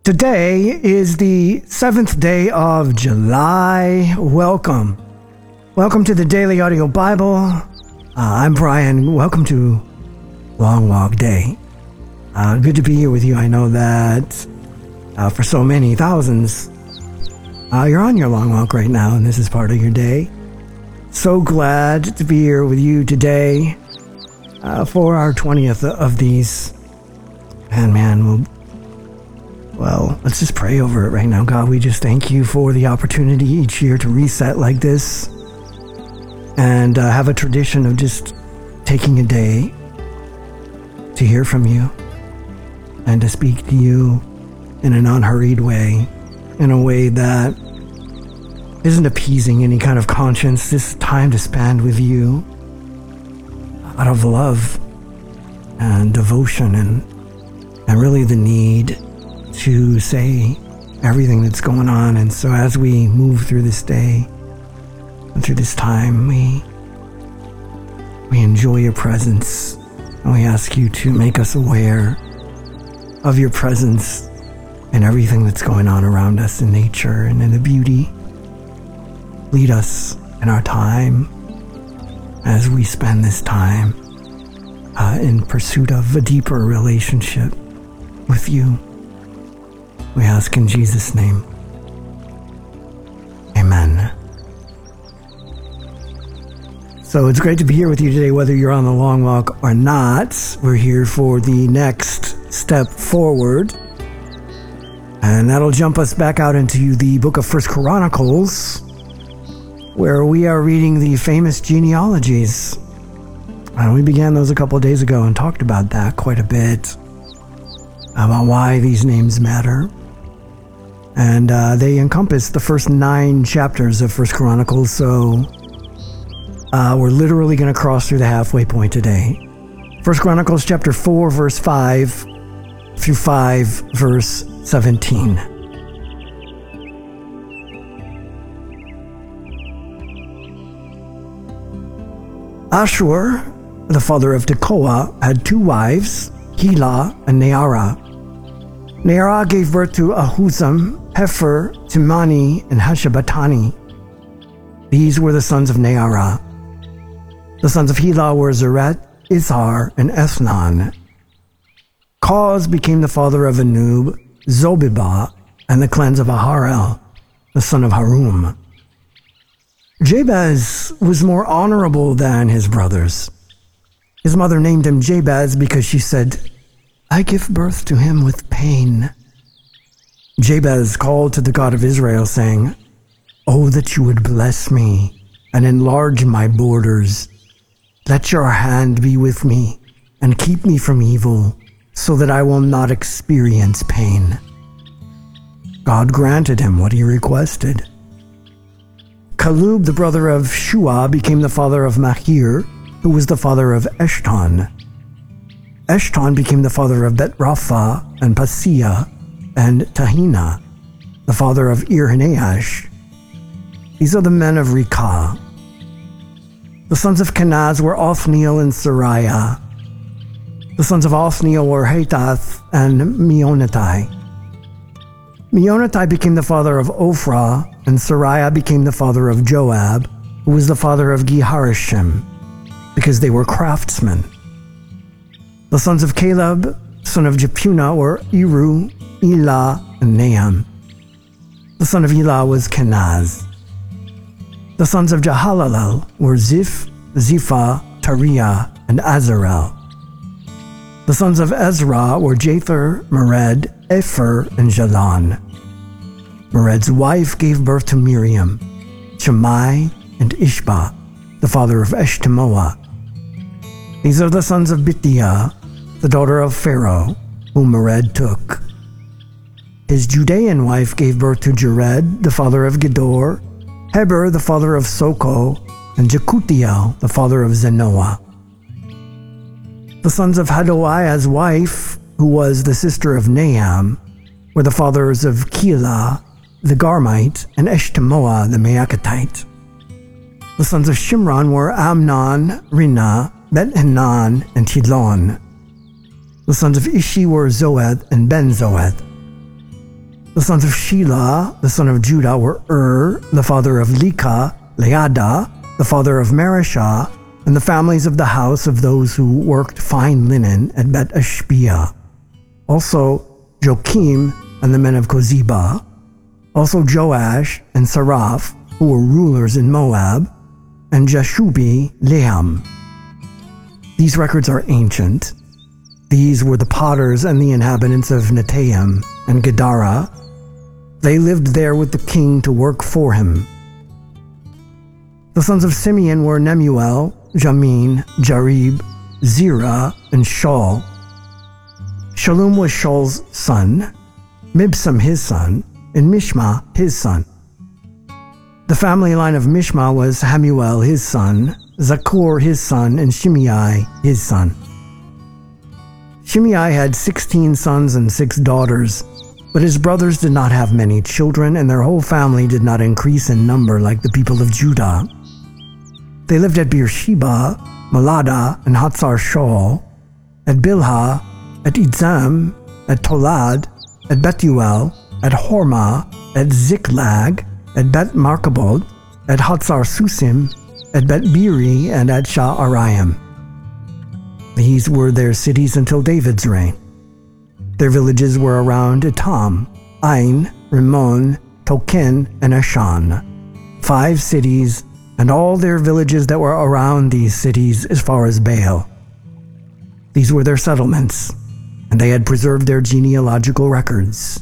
Today is the 7th day of July. Welcome to the Daily Audio Bible. I'm Brian. Welcome to Long Walk Day. Good to be here with you. I know that for so many thousands, you're on your long walk right now, and this is part of your day. So glad to be here with you today for our 20th of these. And man, well, let's just pray over it right now. God, we just thank you for the opportunity each year to reset like this and have a tradition of just taking a day to hear from you and to speak to you in an unhurried way, in a way that isn't appeasing any kind of conscience. This time to spend with you out of love and devotion and really the need to say everything that's going on. And so as we move through this day and through this time, we enjoy your presence, and we ask you to make us aware of your presence and everything that's going on around us in nature and in the beauty. Lead us in our time as we spend this time in pursuit of a deeper relationship with you. We ask in Jesus' name. Amen. So it's great to be here with you today, whether you're on the long walk or not. We're here for the next step forward. And that'll jump us back out into the book of 1 Chronicles, where we are reading the famous genealogies. And we began those a couple of days ago and talked about that quite a bit, about why these names matter. And they encompass the first 9 chapters of 1 Chronicles, so we're literally going to cross through the halfway point today. 1 Chronicles chapter 4, verse 5 through 5, verse 17. Ashur, the father of Tekoa, had 2 wives, Helah and Nearah. Nearah gave birth to Ahuzam, Hefer, Timani, and Hashabatani. These were the sons of Nearah. The sons of Helah were Zeret, Izhar, and Ethnan. Koz became the father of Anub, Zobibah, and the clans of Aharel, the son of Harum. Jabez was more honorable than his brothers. His mother named him Jabez because she said, "I give birth to him with pain." Jabez called to the God of Israel, saying, "Oh, that you would bless me and enlarge my borders. Let your hand be with me and keep me from evil, so that I will not experience pain." God granted him what he requested. Caleb, the brother of Shua, became the father of Machir, who was the father of Eshton. Eshton became the father of Bet-Rapha and Paseah and Tahina, the father of Ir-Nahash. These are the men of Rekah. The sons of Kenaz were Othniel and Sariah. The sons of Othniel were Hatath and Meonotai. Meonotai became the father of Ophrah, and Sariah became the father of Joab, who was the father of Geharashim, because they were craftsmen. The sons of Caleb, son of Jephunneh, were Eru, Elah, and Naham. The son of Elah was Kenaz. The sons of Jehalelel were Ziph, Ziphah, Tariah, and Azarel. The sons of Ezra were Jether, Mered, Epher, and Jalon. Mered's wife gave birth to Miriam, Shammai, and Ishbah, the father of Eshtemoa. These are the sons of Bithiah, the daughter of Pharaoh, whom Mered took. His Judean wife gave birth to Jared, the father of Gedor, Heber, the father of Soko, and Jekutiel, the father of Zenoah. The sons of Hadoaiah's wife, who was the sister of Naham, were the fathers of Keilah, the Garmite, and Eshtemoa, the Maacatite. The sons of Shimron were Amnon, Rinah, Bet-Hanan, and Tilon. The sons of Ishi were Zoeth and Ben-Zoeth. The sons of Shelah, the son of Judah, were the father of Leka, Leada, the father of Mareshah, and the families of the house of those who worked fine linen at Bet Ashbia. Also Joachim and the men of Kozeba. Also Joash and Saraph, who were rulers in Moab, and Jashubi, Leham. These records are ancient. These were the potters and the inhabitants of Netaim and Gedara. They lived there with the king to work for him. The sons of Simeon were Nemuel, Jamin, Jarib, Zerah, and Shaul. Shalom was Shaul's son, Mibsam his son, and Mishma his son. The family line of Mishma was Hamuel his son, Zakur his son, and Shimei his son. Shimei had 16 sons and 6 daughters, but his brothers did not have many children, and their whole family did not increase in number like the people of Judah. They lived at Beersheba, Malada, and Hatzar Shaul, at Bilhah, at Itzam, at Tolad, at Bethuel, at Hormah, at Ziklag, at Bet Markabot, at Hatzar Susim, at Bet Biri, and at Sha'arayim. These were their cities until David's reign. Their villages were around Etam, Ain, Rimmon, Token, and Ashan. 5 cities, and all their villages that were around these cities as far as Baal. These were their settlements, and they had preserved their genealogical records.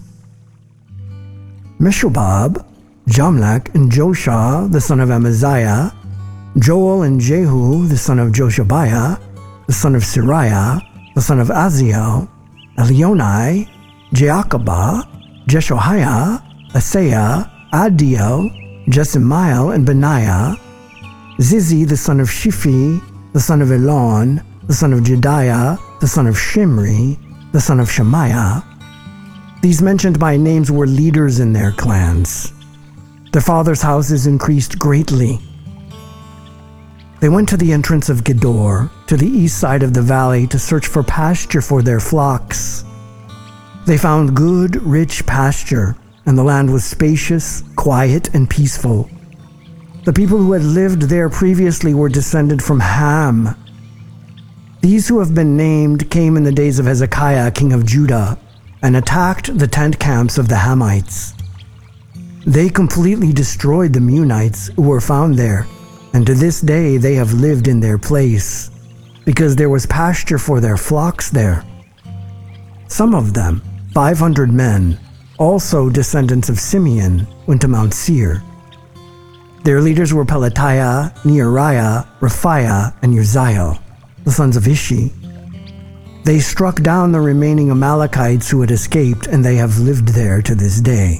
Meshobab, Jamlech, and Joshua, the son of Amaziah, Joel and Jehu, the son of Joshabiah, the son of Siriah, the son of Aziel, Elionai, Jeakabah, Jeshoiah, Asaiah, Adiel, Jesimiel, and Benaiah, Zizi, the son of Shiphi, the son of Elon, the son of Jediah, the son of Shimri, the son of Shemaiah. These mentioned by names were leaders in their clans. Their fathers' houses increased greatly. They went to the entrance of Gedor, to the east side of the valley, to search for pasture for their flocks. They found good, rich pasture, and the land was spacious, quiet, and peaceful. The people who had lived there previously were descended from Ham. These who have been named came in the days of Hezekiah, king of Judah, and attacked the tent camps of the Hamites. They completely destroyed the Meunites who were found there, and to this day they have lived in their place, because there was pasture for their flocks there. Some of them, 500 men, also descendants of Simeon, went to Mount Seir. Their leaders were Pelatiah, Neariah, Raphiah, and Uzziel, the sons of Ishi. They struck down the remaining Amalekites who had escaped, and they have lived there to this day.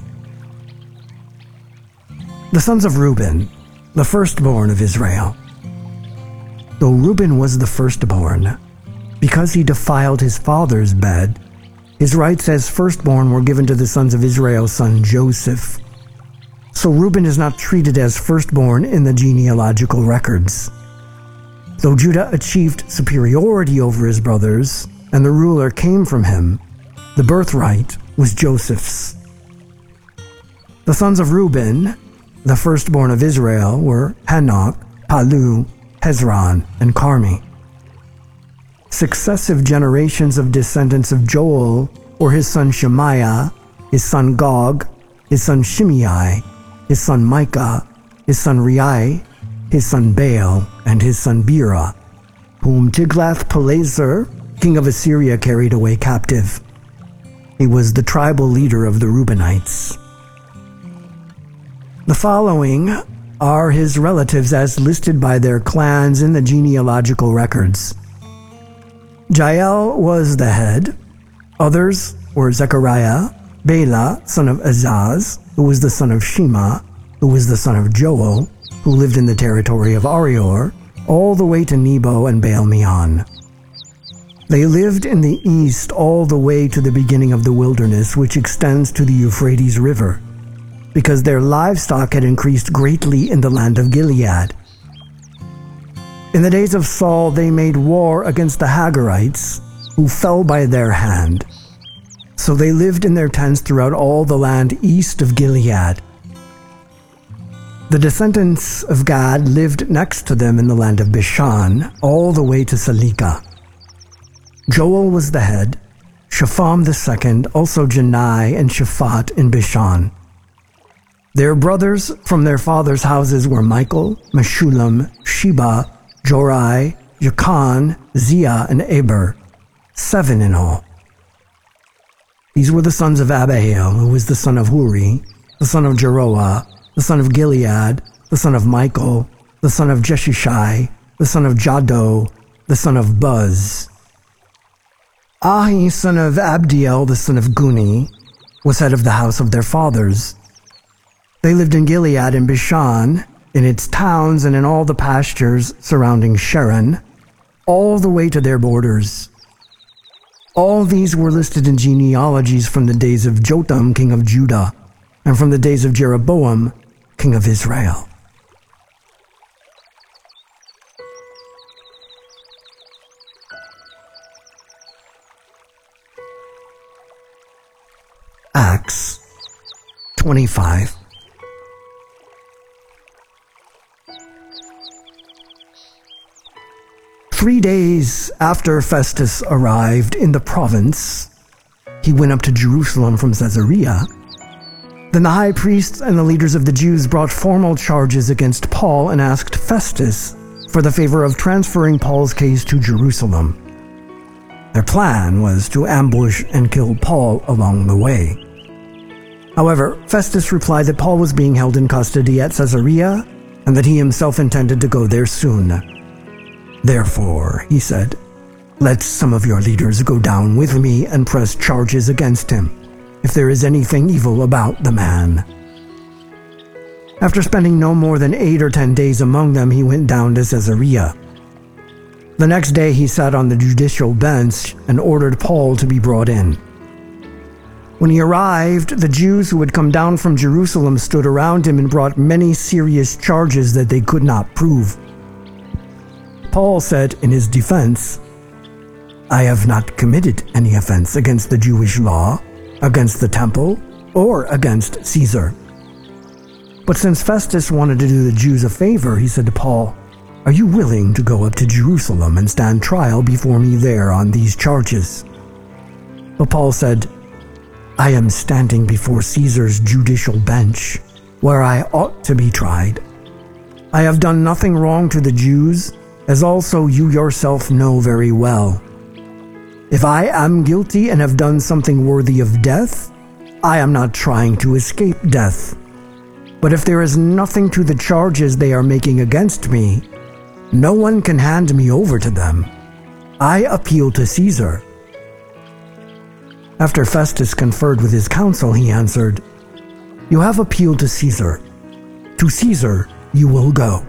The sons of Reuben, the firstborn of Israel. Though Reuben was the firstborn, because he defiled his father's bed, his rights as firstborn were given to the sons of Israel's son Joseph. So Reuben is not treated as firstborn in the genealogical records. Though Judah achieved superiority over his brothers, and the ruler came from him, the birthright was Joseph's. The sons of Reuben, the firstborn of Israel, were Hanok, Palu, Hezron, and Carmi. Successive generations of descendants of Joel were his son Shemaiah, his son Gog, his son Shimei, his son Micah, his son Rei, his son Baal, and his son Bera, whom Tiglath-Pileser, king of Assyria, carried away captive. He was the tribal leader of the Reubenites. The following are his relatives as listed by their clans in the genealogical records. Jael was the head. Others were Zechariah, Bela, son of Azaz, who was the son of Shema, who was the son of Joel, who lived in the territory of Arior, all the way to Nebo and Baal-Meon. They lived in the east all the way to the beginning of the wilderness, which extends to the Euphrates River, because their livestock had increased greatly in the land of Gilead. In the days of Saul, they made war against the Hagarites, who fell by their hand. So they lived in their tents throughout all the land east of Gilead. The descendants of Gad lived next to them in the land of Bashan, all the way to Salekah. Joel was the head, Shapham the second, also Janai and Shaphat in Bashan. Their brothers from their fathers' houses were Michael, Meshullam, Sheba, Jorai, Jachan, Zia, and Eber, 7 in all. These were the sons of Abihail, who was the son of Huri, the son of Jeroah, the son of Gilead, the son of Michael, the son of Jeshishai, the son of Jado, the son of Buz. Ahi, son of Abdiel, the son of Guni, was head of the house of their fathers. They lived in Gilead and Bashan, in its towns and in all the pastures surrounding Sharon, all the way to their borders. All these were listed in genealogies from the days of Jotham, king of Judah, and from the days of Jeroboam, king of Israel. Acts 25. Three days after Festus arrived in the province, he went up to Jerusalem from Caesarea. Then the high priests and the leaders of the Jews brought formal charges against Paul and asked Festus for the favor of transferring Paul's case to Jerusalem. Their plan was to ambush and kill Paul along the way. However, Festus replied that Paul was being held in custody at Caesarea and that he himself intended to go there soon. Therefore, he said, "Let some of your leaders go down with me and press charges against him, if there is anything evil about the man." After spending no more than 8 or 10 days among them, he went down to Caesarea. The next day he sat on the judicial bench and ordered Paul to be brought in. When he arrived, the Jews who had come down from Jerusalem stood around him and brought many serious charges that they could not prove. Paul said in his defense, "I have not committed any offense against the Jewish law, against the temple, or against Caesar." But since Festus wanted to do the Jews a favor, he said to Paul, "Are you willing to go up to Jerusalem and stand trial before me there on these charges?" But Paul said, "I am standing before Caesar's judicial bench, where I ought to be tried. I have done nothing wrong to the Jews, as also you yourself know very well. If I am guilty and have done something worthy of death, I am not trying to escape death. But if there is nothing to the charges they are making against me, no one can hand me over to them. I appeal to Caesar." After Festus conferred with his council, he answered, "You have appealed to Caesar. To Caesar you will go."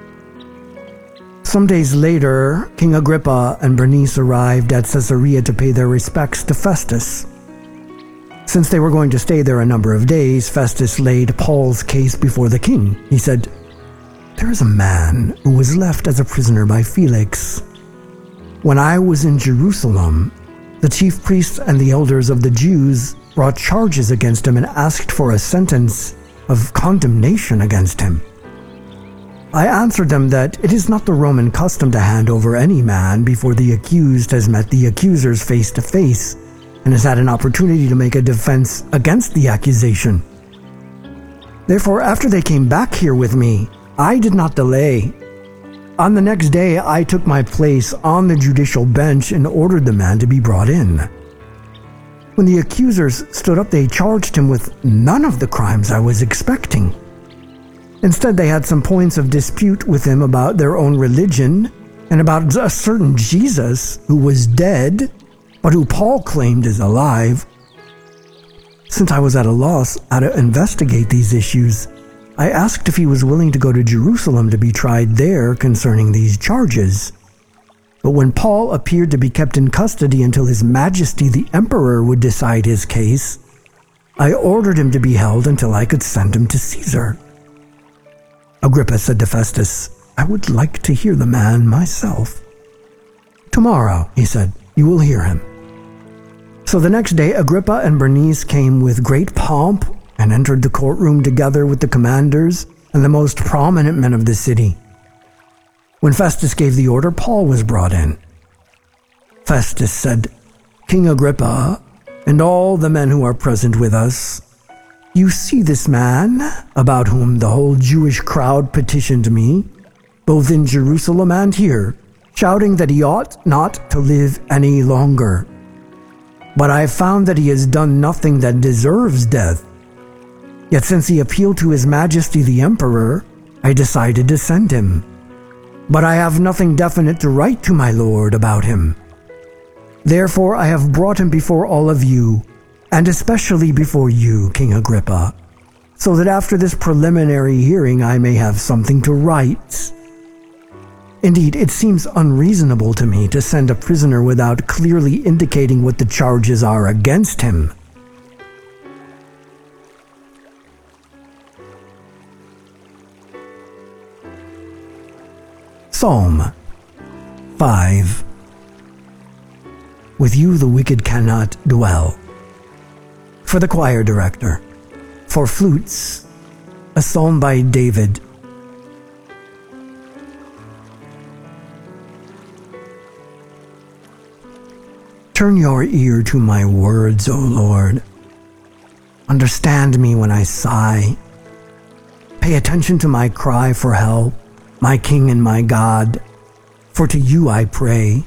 Some days later, King Agrippa and Bernice arrived at Caesarea to pay their respects to Festus. Since they were going to stay there a number of days, Festus laid Paul's case before the king. He said, "There is a man who was left as a prisoner by Felix. When I was in Jerusalem, the chief priests and the elders of the Jews brought charges against him and asked for a sentence of condemnation against him. I answered them that it is not the Roman custom to hand over any man before the accused has met the accusers face to face and has had an opportunity to make a defense against the accusation. Therefore, after they came back here with me, I did not delay. On the next day, I took my place on the judicial bench and ordered the man to be brought in. When the accusers stood up, they charged him with none of the crimes I was expecting. Instead, they had some points of dispute with him about their own religion and about a certain Jesus who was dead, but who Paul claimed is alive. Since I was at a loss how to investigate these issues, I asked if he was willing to go to Jerusalem to be tried there concerning these charges. But when Paul appeared to be kept in custody until His Majesty the Emperor would decide his case, I ordered him to be held until I could send him to Caesar." Agrippa said to Festus, "I would like to hear the man myself." "Tomorrow," he said, "you will hear him." So the next day, Agrippa and Bernice came with great pomp and entered the courtroom together with the commanders and the most prominent men of the city. When Festus gave the order, Paul was brought in. Festus said, "King Agrippa, and all the men who are present with us, you see this man, about whom the whole Jewish crowd petitioned me, both in Jerusalem and here, shouting that he ought not to live any longer. But I have found that he has done nothing that deserves death. Yet since he appealed to His Majesty the Emperor, I decided to send him. But I have nothing definite to write to my lord about him. Therefore I have brought him before all of you, and especially before you, King Agrippa, so that after this preliminary hearing I may have something to write. Indeed, it seems unreasonable to me to send a prisoner without clearly indicating what the charges are against him." Psalm 5. With you the wicked cannot dwell. For the choir director. For flutes, a psalm by David. Turn your ear to my words, O Lord. Understand me when I sigh. Pay attention to my cry for help, my King and my God, for to you I pray.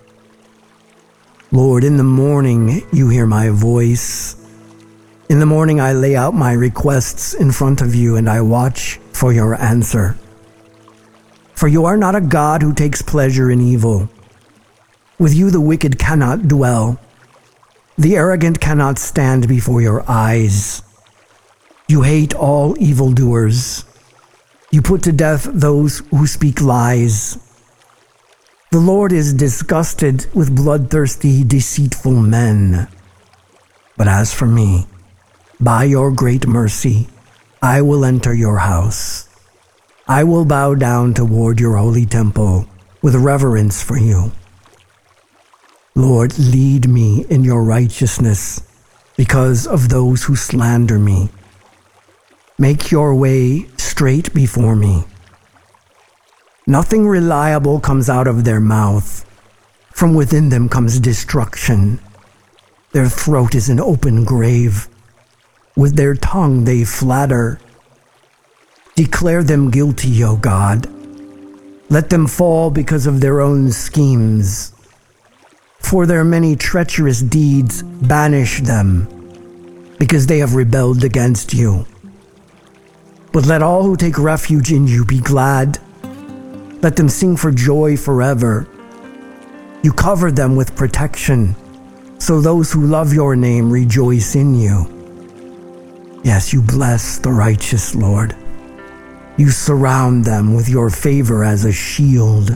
Lord, in the morning you hear my voice. In the morning I lay out my requests in front of you, and I watch for your answer. For you are not a God who takes pleasure in evil. With you the wicked cannot dwell. The arrogant cannot stand before your eyes. You hate all evildoers. You put to death those who speak lies. The Lord is disgusted with bloodthirsty, deceitful men. But as for me, by your great mercy, I will enter your house. I will bow down toward your holy temple with reverence for you. Lord, lead me in your righteousness because of those who slander me. Make your way straight before me. Nothing reliable comes out of their mouth. From within them comes destruction. Their throat is an open grave. With their tongue they flatter. Declare them guilty, O God. Let them fall because of their own schemes. For their many treacherous deeds, banish them, because they have rebelled against you. But let all who take refuge in you be glad. Let them sing for joy forever. You cover them with protection, so those who love your name rejoice in you. Yes, you bless the righteous, Lord. You surround them with your favor as a shield.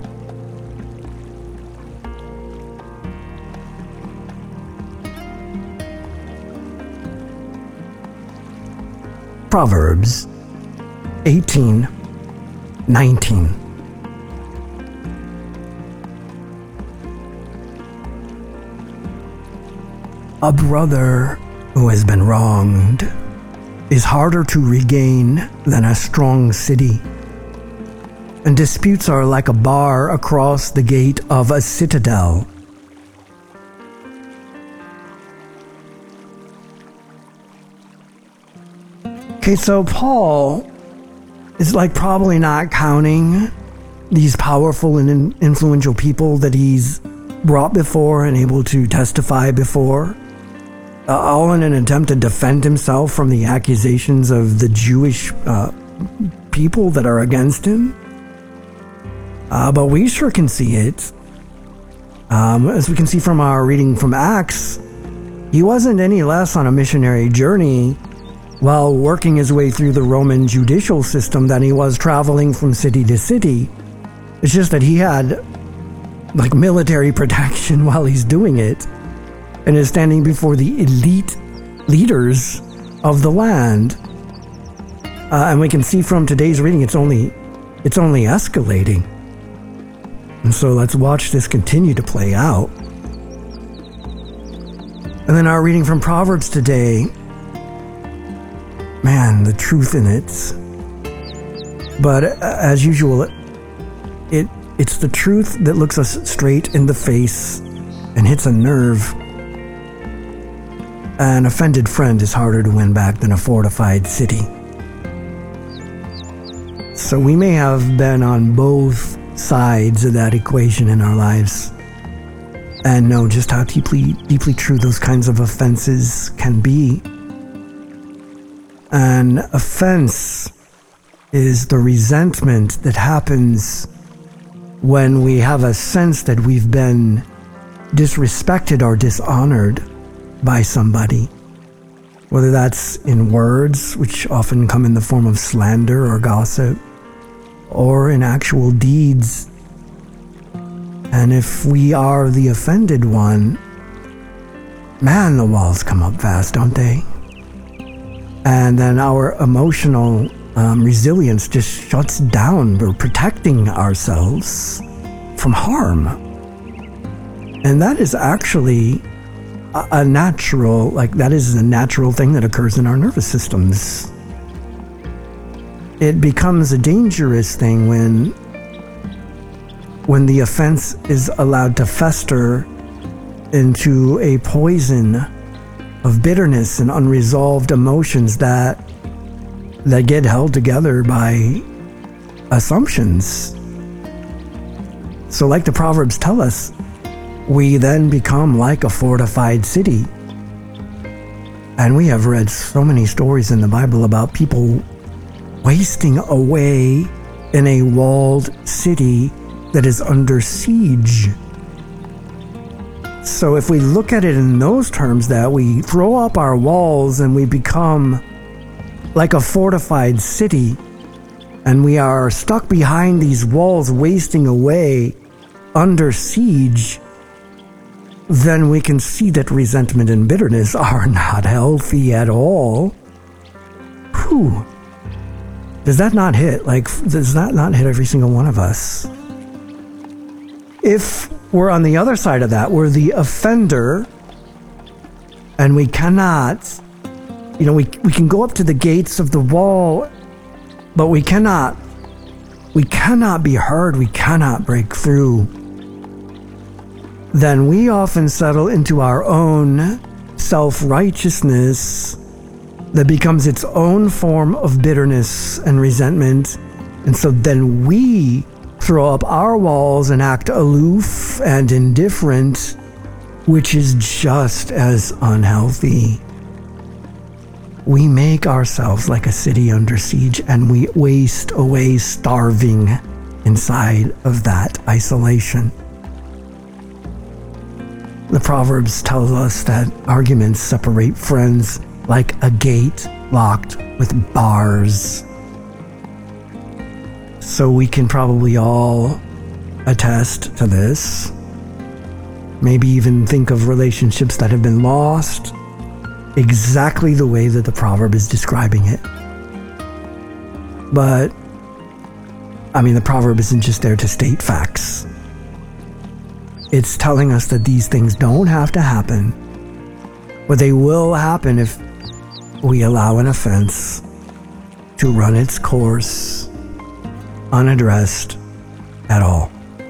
Proverbs 18:19. A brother who has been wronged is harder to regain than a strong city, and disputes are like a bar across the gate of a citadel. Okay, so Paul is probably not counting these powerful and influential people that he's brought before and able to testify before, all in an attempt to defend himself from the accusations of the Jewish people that are against him. But we sure can see it. As we can see from our reading from Acts, he wasn't any less on a missionary journey while working his way through the Roman judicial system than he was traveling from city to city. It's just that he had military protection while he's doing it, and is standing before the elite leaders of the land. And we can see from today's reading, it's only escalating. And so let's watch this continue to play out. And then our reading from Proverbs today, man, the truth in it. But as usual, it's the truth that looks us straight in the face and hits a nerve. An offended friend is harder to win back than a fortified city. So we may have been on both sides of that equation in our lives and know just how deeply true those kinds of offenses can be. An offense is the resentment that happens when we have a sense that we've been disrespected or dishonored by somebody, whether that's in words, which often come in the form of slander or gossip, or in actual deeds. And if we are the offended one, man, the walls come up fast, don't they? And then our emotional resilience just shuts down. We're protecting ourselves from harm. And that is actually a natural thing that occurs in our nervous systems. It becomes a dangerous thing when the offense is allowed to fester into a poison of bitterness and unresolved emotions that get held together by assumptions. So like the Proverbs tell us, we then become like a fortified city. And we have read so many stories in the Bible about people wasting away in a walled city that is under siege. So if we look at it in those terms, that we throw up our walls and we become like a fortified city, and we are stuck behind these walls wasting away under siege, then we can see that resentment and bitterness are not healthy at all. Whew. Does that not hit? Does that not hit every single one of us? If we're on the other side of that, we're the offender, and we cannot, we can go up to the gates of the wall, but we cannot be heard, we cannot break through. Then we often settle into our own self-righteousness that becomes its own form of bitterness and resentment. And so then we throw up our walls and act aloof and indifferent, which is just as unhealthy. We make ourselves like a city under siege, and we waste away starving inside of that isolation. The Proverbs tells us that arguments separate friends like a gate locked with bars. So we can probably all attest to this. Maybe even think of relationships that have been lost exactly the way that the proverb is describing it. But, the proverb isn't just there to state facts. It's telling us that these things don't have to happen, but they will happen if we allow an offense to run its course unaddressed at all.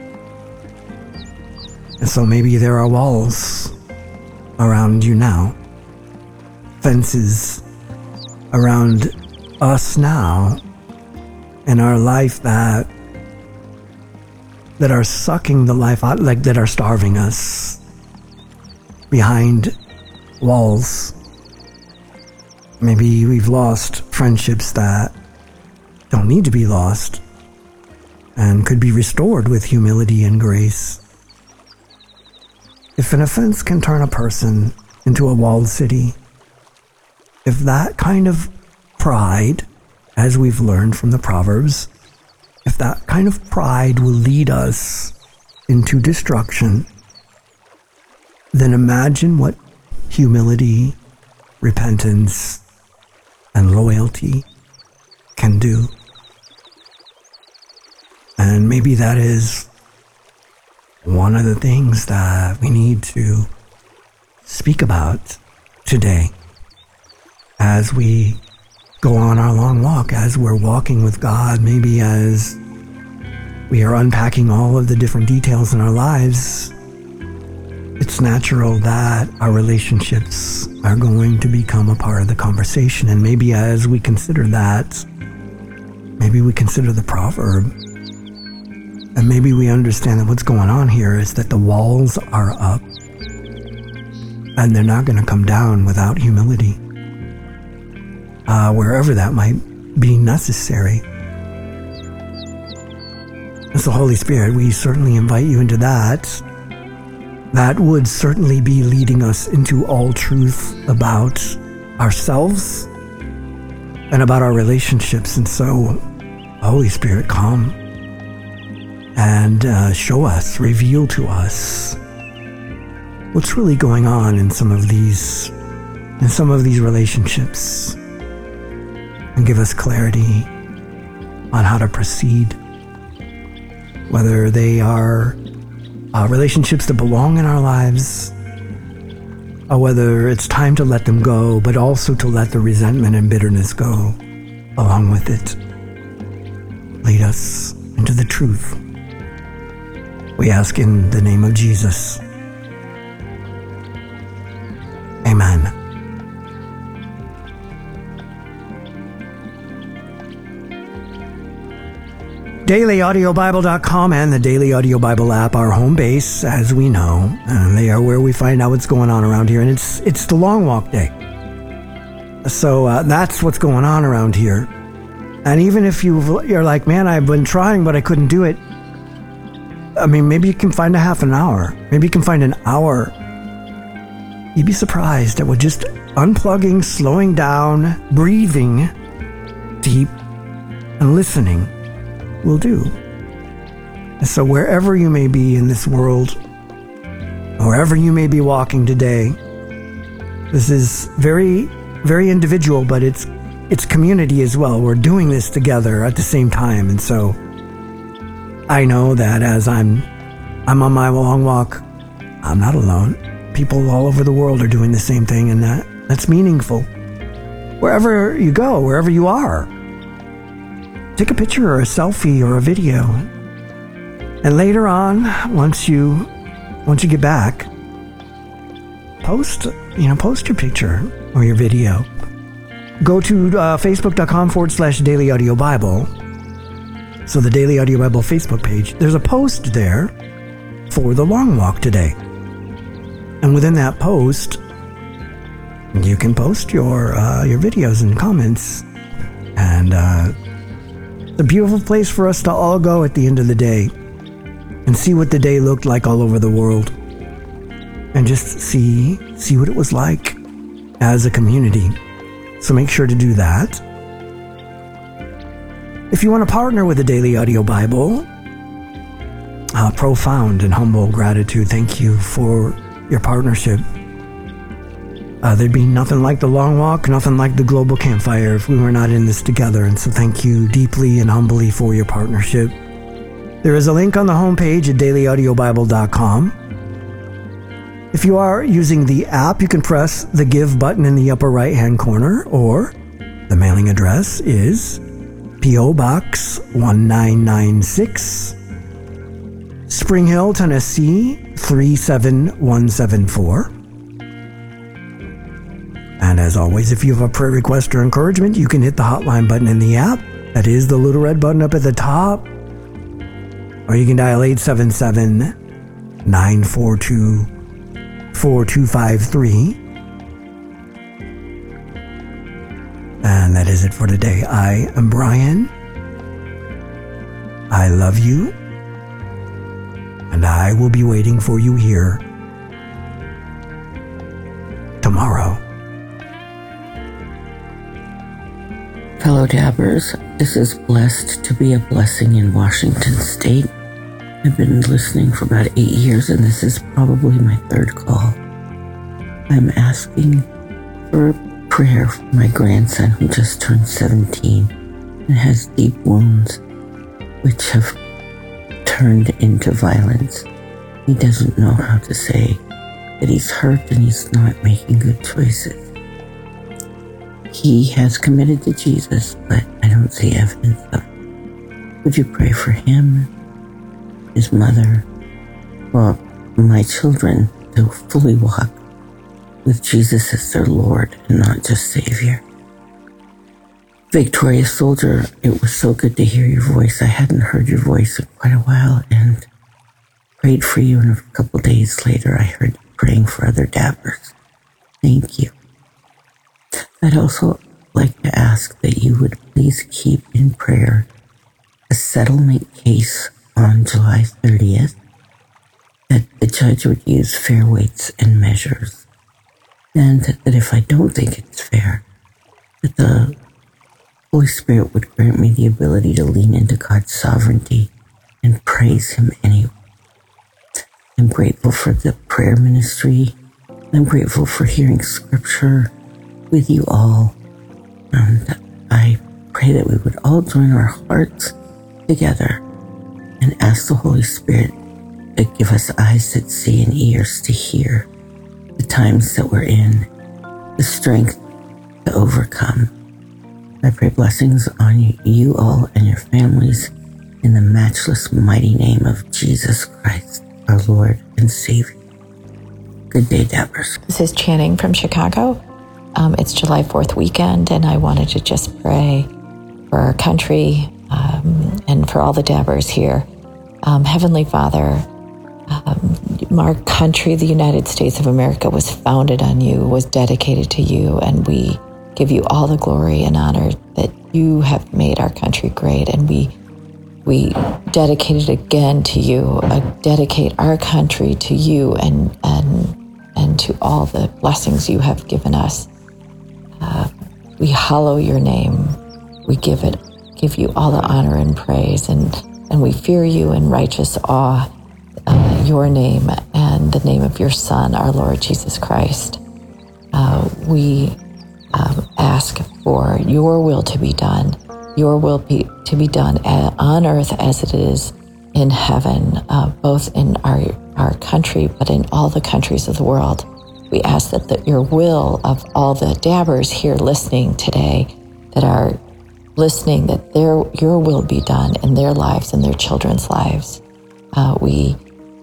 And so maybe there are walls around you now, fences around us now in our life that are sucking the life out, that are starving us behind walls. Maybe we've lost friendships that don't need to be lost and could be restored with humility and grace. If an offense can turn a person into a walled city, if that kind of pride, as we've learned from the Proverbs, if that kind of pride will lead us into destruction, then imagine what humility, repentance, and loyalty can do. And maybe that is one of the things that we need to speak about today as we go on our long walk, as we're walking with God, maybe as we are unpacking all of the different details in our lives. It's natural that our relationships are going to become a part of the conversation. And maybe as we consider that, maybe we consider the proverb, and maybe we understand that what's going on here is that the walls are up and they're not going to come down without humility, wherever that might be necessary. And so, Holy Spirit, we certainly invite you into that. That would certainly be leading us into all truth about ourselves and about our relationships. And so, Holy Spirit, come and show us, reveal to us what's really going on in some of these relationships, and give us clarity on how to proceed, whether they are relationships that belong in our lives, or whether it's time to let them go, but also to let the resentment and bitterness go along with it. Lead us into the truth. We ask in the name of Jesus. Amen. DailyAudioBible.com and the Daily Audio Bible app are home base, as we know, and they are where we find out what's going on around here. And it's the Long Walk Day, so that's what's going on around here. And even if you're like, man, I've been trying, but I couldn't do it. I mean, maybe you can find a half an hour. Maybe you can find an hour. You'd be surprised at what just unplugging, slowing down, breathing deep, and listening will do. And so wherever you may be in this world, wherever you may be walking today, this is very, very individual, but it's community as well. We're doing this together at the same time. And so I know that as I'm on my long walk, I'm not alone. People all over the world are doing the same thing, and that's meaningful. Wherever you go, wherever you are, take a picture or a selfie or a video. And later on, once you get back, post your picture or your video. Go to facebook.com/Daily Audio Bible. So the Daily Audio Bible Facebook page, there's a post there for the long walk today. And within that post, you can post your videos and comments. And it's a beautiful place for us to all go at the end of the day and see what the day looked like all over the world, and just see what it was like as a community. So make sure to do that. If you want to partner with the Daily Audio Bible, profound and humble gratitude. Thank you for your partnership. There'd be nothing like the long walk, nothing like the global campfire if we were not in this together. And so thank you deeply and humbly for your partnership. There is a link on the homepage at dailyaudiobible.com. If you are using the app, you can press the Give button in the upper right-hand corner, or the mailing address is P.O. Box 1996, Spring Hill, Tennessee 37174. And as always, if you have a prayer request or encouragement, you can hit the hotline button in the app. That is the little red button up at the top. Or you can dial 877-942-4253. And that is it for today. I am Brian. I love you. And I will be waiting for you here tomorrow. Fellow Dabbers, this is blessed to be a blessing in Washington State. I've been listening for about 8 years, and this is probably my third call. I'm asking for prayer for my grandson who just turned 17 and has deep wounds which have turned into violence. He doesn't know how to say that he's hurt and he's not making good choices. He has committed to Jesus, but I don't see evidence of it. Would you pray for him, his mother, well, my children to fully walk with Jesus as their Lord and not just Savior? Victorious Soldier, it was so good to hear your voice. I hadn't heard your voice in quite a while and prayed for you, and a couple days later I heard you praying for other dabbers. Thank you. I'd also like to ask that you would please keep in prayer a settlement case on July 30th, that the judge would use fair weights and measures, and that if I don't think it's fair, that the Holy Spirit would grant me the ability to lean into God's sovereignty and praise Him anyway. I'm grateful for the prayer ministry. I'm grateful for hearing scripture with you all. And I pray that we would all join our hearts together and ask the Holy Spirit to give us eyes that see and ears to hear the times that we're in, the strength to overcome. I pray blessings on you all and your families in the matchless mighty name of Jesus Christ, our Lord and Savior. Good day, Dabbers. This is Channing from Chicago. It's July 4th weekend, and I wanted to just pray for our country and for all the Dabbers here. Heavenly Father, our country, the United States of America, was founded on you, was dedicated to you, and we give you all the glory and honor that you have made our country great, and we dedicate it again to you, dedicate our country to you and to all the blessings you have given us. We hallow your name. We give you all the honor and praise, and we fear you in righteous awe, your name and the name of your Son, our Lord Jesus Christ. We ask for your will to be done, your will to be done on earth as it is in heaven, both in our country, but in all the countries of the world. We ask that your will of all the Dabbers here listening today, that are listening, that your will be done in their lives and their children's lives. We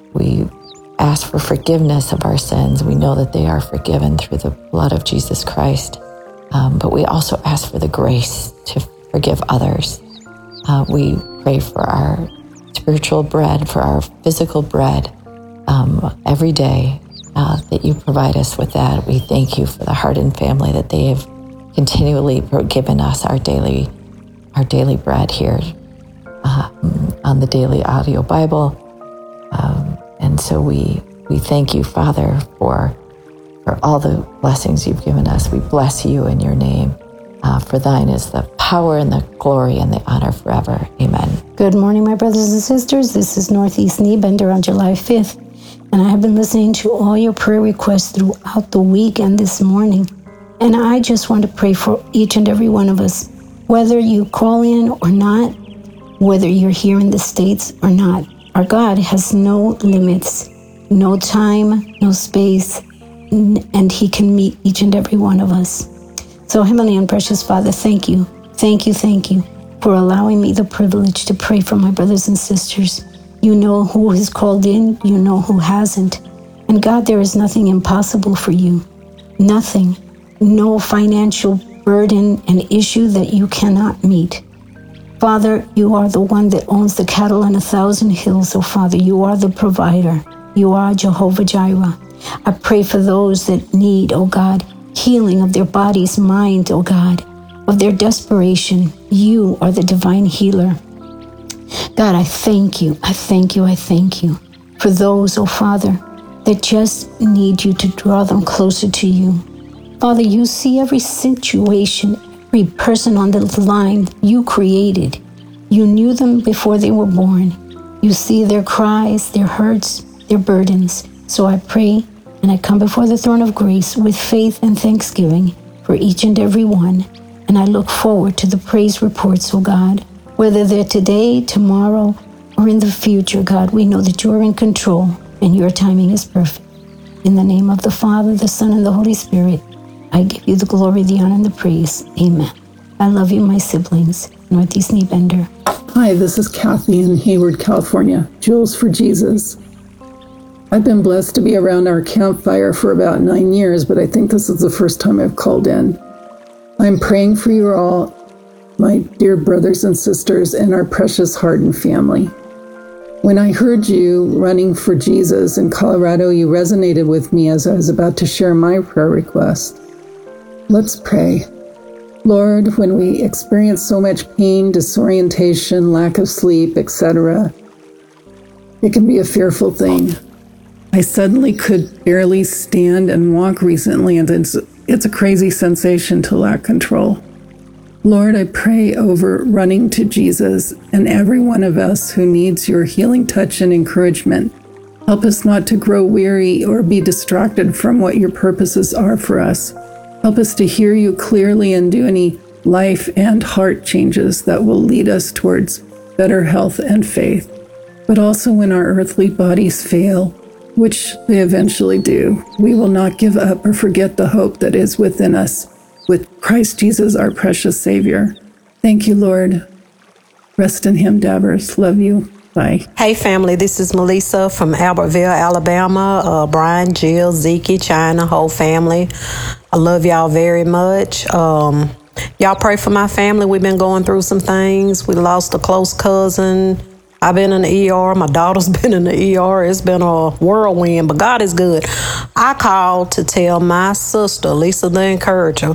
ask for forgiveness of our sins. We know that they are forgiven through the blood of Jesus Christ. But we also ask for the grace to forgive others. We pray for our spiritual bread, for our physical bread every day, that you provide us with that. We thank you for the Hardin family, that they have continually given us our daily bread here on the Daily Audio Bible. And so we thank you, Father, for all the blessings you've given us. We bless you in your name. For thine is the power and the glory and the honor forever. Amen. Good morning, my brothers and sisters. This is Northeast Kneebender on July 5th, and I have been listening to all your prayer requests throughout the week and this morning. And I just want to pray for each and every one of us, whether you call in or not, whether you're here in the States or not. Our God has no limits, no time, no space, and He can meet each and every one of us. So, Heavenly and Precious Father, thank you for allowing me the privilege to pray for my brothers and sisters. You know who has called in, you know who hasn't. And God, there is nothing impossible for you. Nothing. No financial burden and issue that you cannot meet. Father, you are the one that owns the cattle on 1,000 hills. So, Father, you are the provider. You are Jehovah Jireh. I pray for those that need, oh God, healing of their bodies, mind, oh God, of their desperation. You are the divine healer. God, I thank you. I thank you. I thank you for those, oh Father, that just need you to draw them closer to you. Father, you see every situation, every person on the line you created. You knew them before they were born. You see their cries, their hurts, their burdens. So I pray and I come before the throne of grace with faith and thanksgiving for each and every one. And I look forward to the praise reports, oh God, whether they're today, tomorrow, or in the future. God, we know that you're in control and your timing is perfect. In the name of the Father, the Son, and the Holy Spirit, I give you the glory, the honor, and the praise. Amen. I love you, my siblings. Northeast Knee Bender. Hi, this is Kathy in Hayward, California. Jules for Jesus. I've been blessed to be around our campfire for about 9 years, but I think this is the first time I've called in. I'm praying for you all, my dear brothers and sisters, and our precious Hardin family. When I heard you running for Jesus in Colorado, you resonated with me as I was about to share my prayer request. Let's pray. Lord, when we experience so much pain, disorientation, lack of sleep, etc., it can be a fearful thing. I suddenly could barely stand and walk recently, and it's a crazy sensation to lack control. Lord, I pray over running to Jesus and every one of us who needs your healing touch and encouragement. Help us not to grow weary or be distracted from what your purposes are for us. Help us to hear you clearly and do any life and heart changes that will lead us towards better health and faith. But also when our earthly bodies fail, which they eventually do, we will not give up or forget the hope that is within us with Christ Jesus, our precious Savior. Thank you, Lord. Rest in him, Dabbers. Love you. Bye. Hey, family. This is Melissa from Albertville, Alabama. Brian, Jill, Zeke, China, whole family. I love y'all very much. Y'all pray for my family. We've been going through some things. We lost a close cousin. I've been in the ER. My daughter's been in the ER. It's been a whirlwind, but God is good. I called to tell my sister, Lisa the Encourager.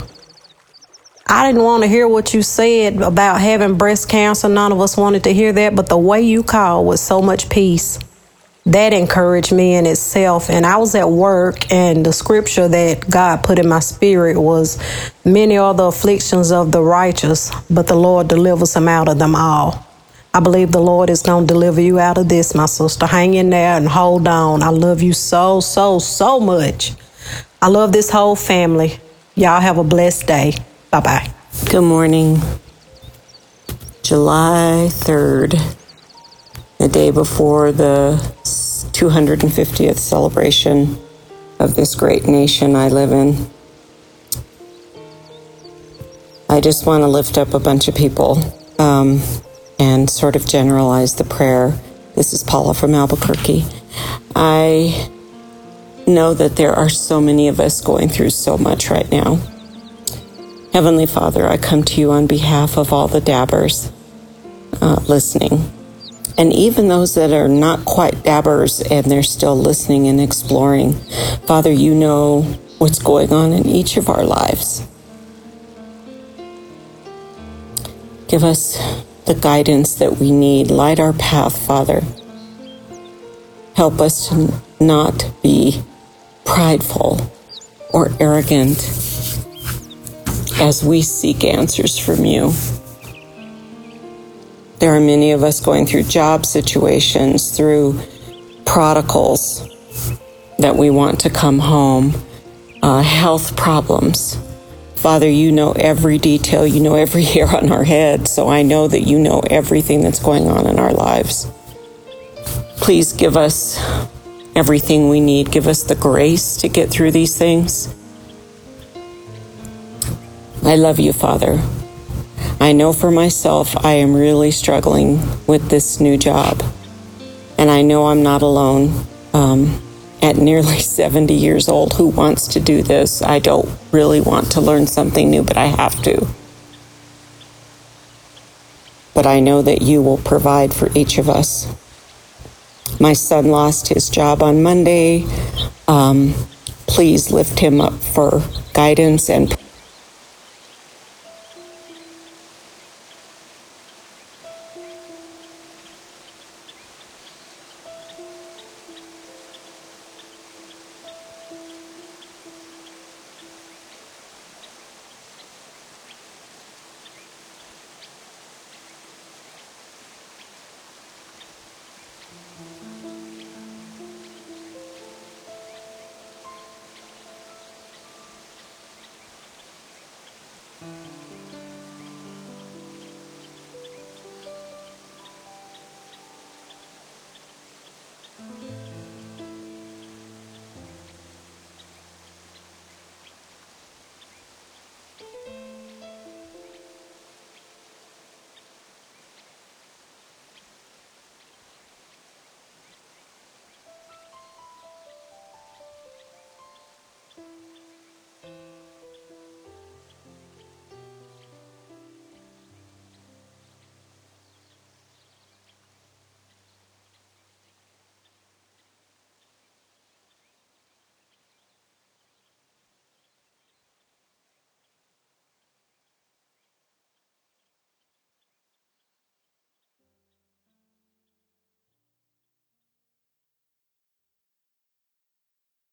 I didn't want to hear what you said about having breast cancer. None of us wanted to hear that, but the way you called with so much peace, that encouraged me in itself. And I was at work, and the scripture that God put in my spirit was, many are the afflictions of the righteous, but the Lord delivers them out of them all. I believe the Lord is going to deliver you out of this, my sister. Hang in there and hold on. I love you so, so, so much. I love this whole family. Y'all have a blessed day. Bye-bye. Good morning. July 3rd, the day before the 250th celebration of this great nation I live in. I just want to lift up a bunch of people and sort of generalize the prayer. This is Paula from Albuquerque. I know that there are so many of us going through so much right now. Heavenly Father, I come to you on behalf of all the dabbers listening. And even those that are not quite dabbers and they're still listening and exploring. Father, you know what's going on in each of our lives. Give us the guidance that we need. Light our path, Father. Help us to not be prideful or arrogant as we seek answers from you. There are many of us going through job situations, through prodigals that we want to come home, health problems. Father, you know every detail, you know every hair on our head, so I know that you know everything that's going on in our lives. Please give us everything we need. Give us the grace to get through these things. I love you, Father. I know for myself I am really struggling with this new job, and I know I'm not alone. At nearly 70 years old, who wants to do this? I don't really want to learn something new, but I have to. But I know that you will provide for each of us. My son lost his job on Monday. Please lift him up for guidance and